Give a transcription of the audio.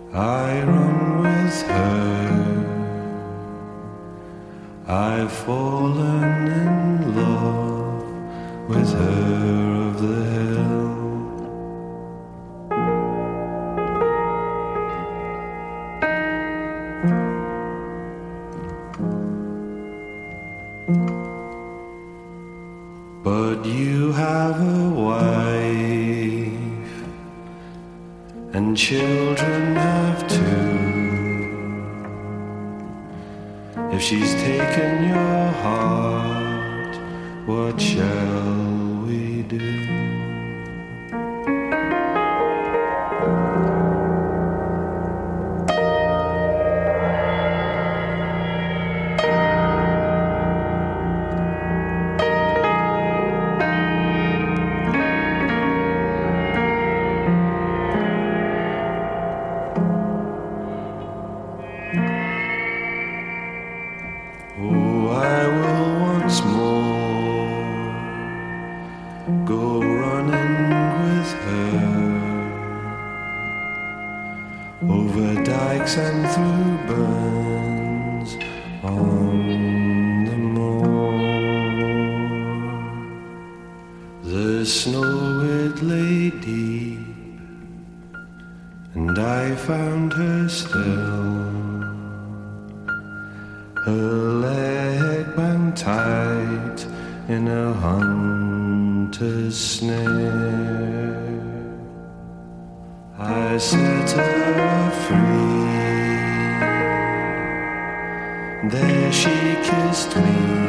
I run with her. I've fallen in love with her of the hill. But you have a wife, and children have too. If she's taken your heart, what shall we do? Oh, I will once more go running with her over dikes and through burns on the moor. The snow it lay deep, and I found her still. Her leg bound tight in a hunter's snare. I set her free. There she kissed me.